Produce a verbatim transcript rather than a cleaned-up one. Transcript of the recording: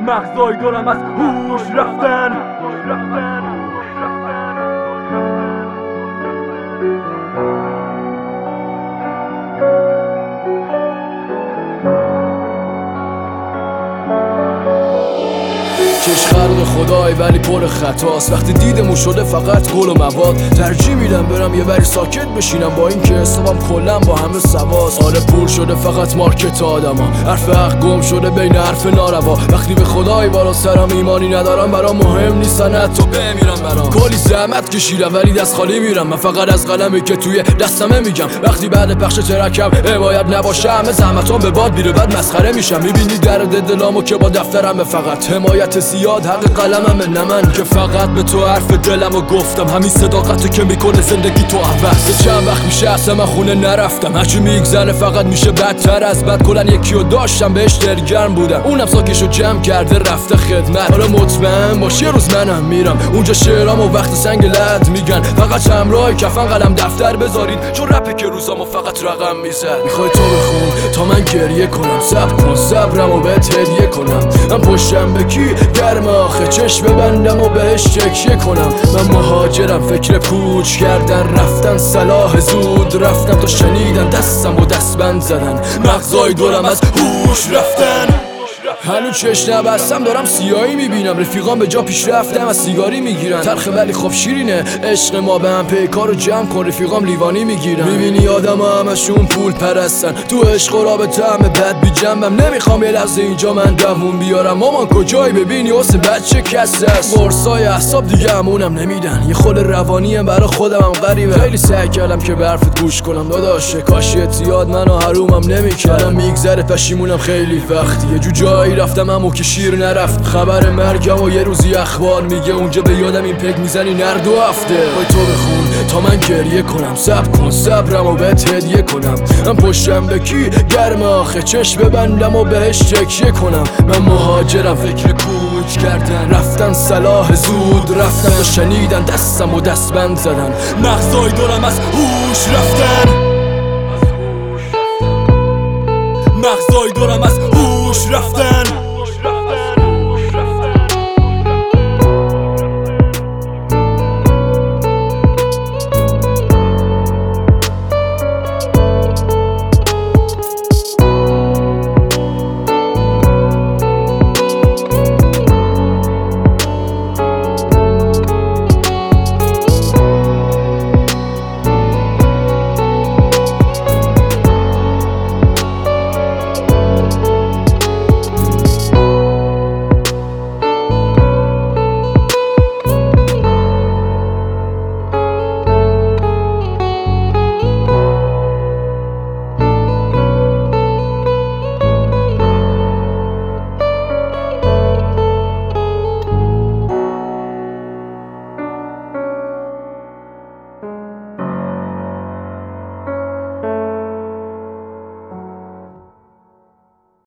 مغزای دارم از هوش رفتن. کش خلق خدای ولی پر خطاست. وقتی دیدمون شده فقط گل و مواد، ترجیح میدم برم یه بری ساکت بشینم با این که حسابم کلم با همه سواست. حال پول شده فقط مارکت آدما، حرف حق گم شده بین حرف ناروا. وقتی به خدای بالا سرم ایمانی ندارم برام مهم نیستن حتی بمیرم. برام کلی زحمت کشیدم ولی دست خالی میرم. من فقط از قلمی که توی دستمه میگم. وقتی بعد پخش ترکم حمایت نباشه همه زحمتام به باد میره، بعد مسخره میشم. میبینی درد دلامو که با دفترم فقط حمایت زیاد حق قلمم، نه من که فقط به تو حرف دلمو گفتم. همین صداقته که میکنه زندگی تو عوض. چند وقت میشه اصلا من خونه نرفتم، هرچی میگذره فقط میشه بدتر از بد. کلن یکیو داشتم بهش دلگرم بودم، اونم ساکشو جمع کرده رفته خدمت. حالا مطمئن باش یه روز منم میرم اونجا شعرامو وقت سنگ لد میگن. فقط همراه کفن قلم دفتر بذارید، چون رپه که روزامو فقط رقم میزد. میخوای تو بخون تا من گریه کنم، صبر کن صبرمو بهت هدیه کنم. من پشتم به کی گرم آخه، چشم ببندم و بهش تکیه کنم. من مهاجرم فکر کوچ کردن رفتن، صلاح زود رفتم تا شنیدن دستم و دستبند زدن. مغزای دورم از هوش رفتن. هنو چش نبستم دارم سیاهی میبینم، رفیقان به جا پیش رفتم از سیگاری میگیرن. تلخ ولی خب شیرینه عشق ما به هم، پیکارو جمع کن رفیقام لیوانی میگیرن. میبینی آدم ها همشون پول پرستن، تو عشق و رابطه همه بد بی جنبم. نمیخوام یه لحظه اینجا من دووم بیارم. مامان کجایی ببینی واسه بچه کس هست. قرصای احساب دیگه همونم نمیدن، یه خود روانیم برا خودم هم غریبه. خیلی سعی کردم که به حرفت گوش کنم داداش، کاش اعتیاد منو حرومم نمیکردم. میگذره پشیمونم خیلی وقتی یه جو جایی رفتم امو که شیر نرفت. خبر مرگم و یه روزی اخبار میگه اونجا به یادم این پک میزنی نر دو هفته. پای تو بخون تا من گریه کنم، صبر کن صبرمو بهت هدیه کنم. من پشتم به کی گرم آخه، چشم ببندم و بهش تکیه کنم. من مهاجرم فکر کوچ کردن رفتن، صلاح زود رفتن تا شنیدن دستم و دستبند زدن. مغزای دارم از هوش رفتن. مغزای دارم از هوش رفتن.